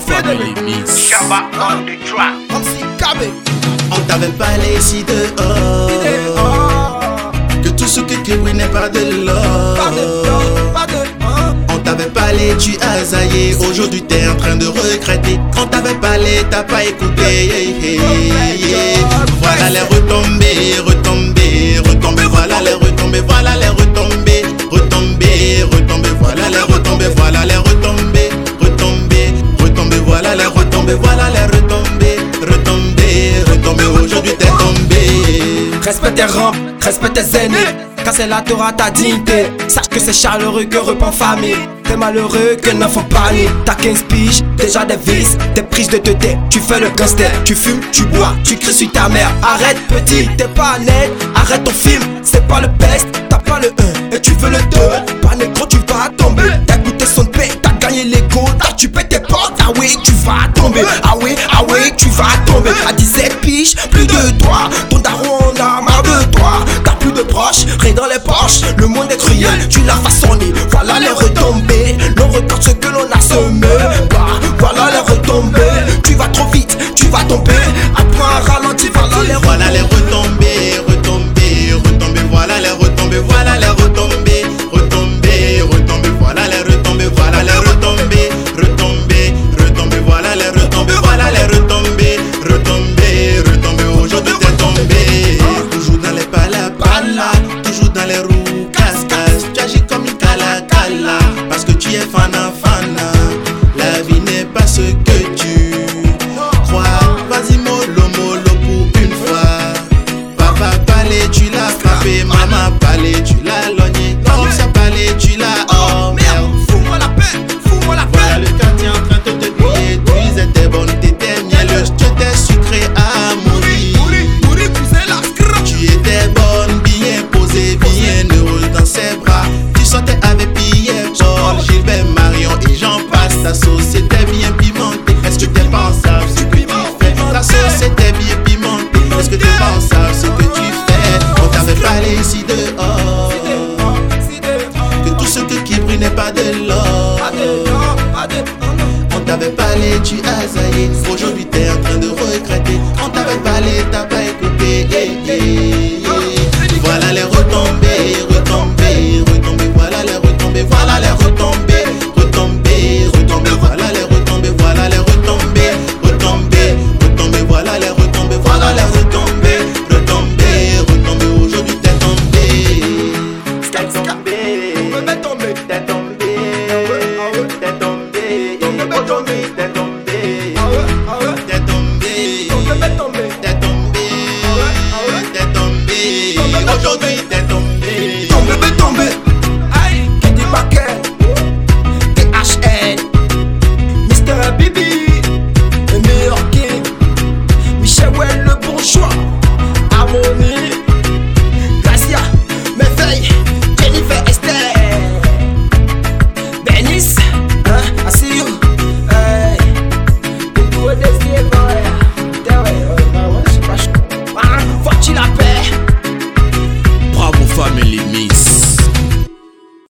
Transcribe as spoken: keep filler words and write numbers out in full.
Family Mix. Shabba on the track. On t'avait parlé ici dehors que tout ce que tu veux n'est pas de l'or. On t'avait parlé, tu as zaillé. Aujourd'hui t'es en train de regretter. On t'avait parlé, t'as pas écouté. Voilà les retombées, retombées, retombées. Voilà les retombées, voilà les retombées, retombées, retombées. Voilà les retombées, voilà les retombées, retombées, retombées. Voilà les retombées, voilà les retombées, retombées, retombées. Aujourd'hui t'es tombé. Respecte tes rangs, respecte tes aînés. Casser la Torah ta dignité. Sache que c'est chaleureux que repas en famille. T'es malheureux que n'en faut pas ni. T'as quinze piges, déjà des vices, des prises de teuté. Tu fais le gangster, tu fumes, tu bois, tu cries sur ta mère. Arrête petit, t'es pas net, arrête ton film. C'est pas le best, t'as pas le un et tu veux le deux. Pas négro, tu vas tomber. T'as goûté son paix, t'as gagné l'ego. T'as tu pètes tes portes, ah oui, tu vas tomber. Ah oui, ah oui, tu vas tomber. À dix-sept piges, plus de toi. Ton daron en a marre de toi. T'as plus de proches, rien dans les poches. Le monde est cruel, tu l'as façonné. Voilà les retombées, l'on regarde ce que l'on a semé. Bah, voilà les retombées. Tu vas trop vite, tu vas tomber. Apprends à ralentir, voilà les Voilà les retombées, retombées, retombées. Voilà les retombées, voilà les retombées, retombées, retombées. Voilà les retombées, voilà les retombées, retombées, retombées. Voilà les retombées, voilà les retombées, retombées, retombées. Aujourd'hui t'es tombé. Toujours dans les palapala, toujours dans les roues casse-casse. Tu agis comme une cala-cala parce que tu es fana fana. La vie n'est pas ce que tu crois. Vas-y mollo mollo pour une fois. Papa palais tu l'as frappé, maman palais tu l'as logné. Comme ça palais tu l'as oh merde. Fous-moi la paix, fous-moi la Voilà paix. le quartier en train de te griller. Tu étais bonne, t'étais mielleuse, tu étais sucrée à mourir. Tu étais bonne, bien posée, bien heureuse dans ses bras. Tu sortais avec Pierre, Paul, Gilbert, Marion et j'en passe. Ta sauce était bien pimentée. Est-ce que t'es pensable ce que tu fais? Ta sauce était bien pimentée. Est-ce que t'es pensable ce que tu fais? On t'avait parlé ici dehors que tout ce que qui brille n'est pas de l'or. On t'avait parlé, tu as zaillé. Aujourd'hui t'es en train de regretter. On t'avait parlé, t'as pas écouté. Hey, hey, hey. Voilà les retombées, retombées, retombées. Voilà les retombées, voilà les retombées, retombées, retombées. Voilà les retombées, voilà les retombées, retombées, retombées. Voilà les retombées, voilà les retombées, retombées, retombées. Aujourd'hui t'es tombé. T'es tombé, t'es tombé, t'es tombé. Aujourd'hui t'es tombé, t'es tombé, t'es tombé, t'es tombé. Aujourd'hui t'es tombé. Tombé, tombé.